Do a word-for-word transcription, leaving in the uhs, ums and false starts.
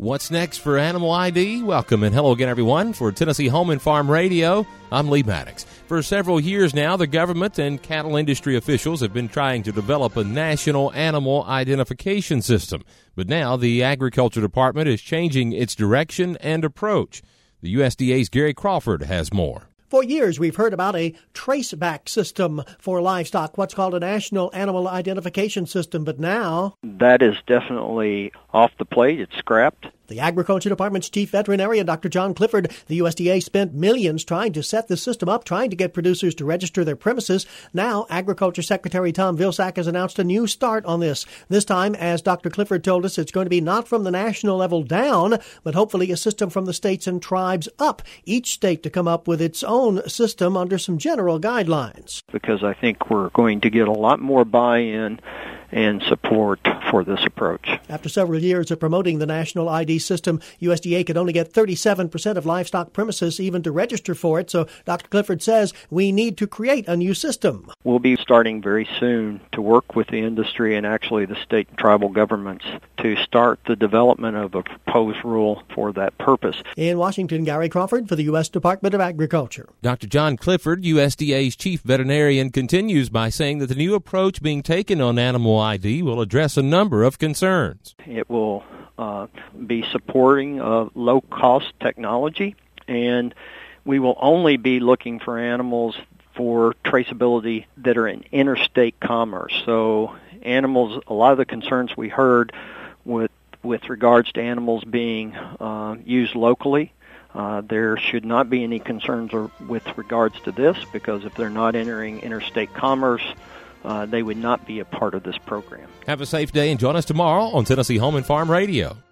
What's next for Animal I D? Welcome and hello again, everyone. For Tennessee Home and Farm Radio, I'm Lee Maddox. For several years now, the government and cattle industry officials have been trying to develop a national animal identification system. But now the Agriculture Department is changing its direction and approach. The U S D A's Gary Crawford has more. For years, we've heard about a traceback system for livestock, what's called a National Animal Identification System. But now, that is definitely off the plate. It's scrapped. The Agriculture Department's chief veterinarian, Doctor John Clifford, the U S D A spent millions trying to set the system up, trying to get producers to register their premises. Now, Agriculture Secretary Tom Vilsack has announced a new start on this. This time, as Doctor Clifford told us, it's going to be not from the national level down, but hopefully a system from the states and tribes up, each state to come up with its own system under some general guidelines. Because I think we're going to get a lot more buy-in and support for this approach. After several years of promoting the national I D system, U S D A could only get thirty-seven percent of livestock premises even to register for it. So Doctor Clifford says we need to create a new system. We'll be starting very soon to work with the industry and actually the state and tribal governments to start the development of a proposed rule for that purpose. In Washington, Gary Crawford for the U S Department of Agriculture. Doctor John Clifford, U S D A's chief veterinarian, continues by saying that the new approach being taken on animal I D will address a number of concerns. It will uh, be supporting uh, low-cost technology, and we will only be looking for animals for traceability that are in interstate commerce. So animals, a lot of the concerns we heard with with regards to animals being uh, used locally, uh, there should not be any concerns or, with regards to this, because if they're not entering interstate commerce, Uh, they would not be a part of this program. Have a safe day and join us tomorrow on Tennessee Home and Farm Radio.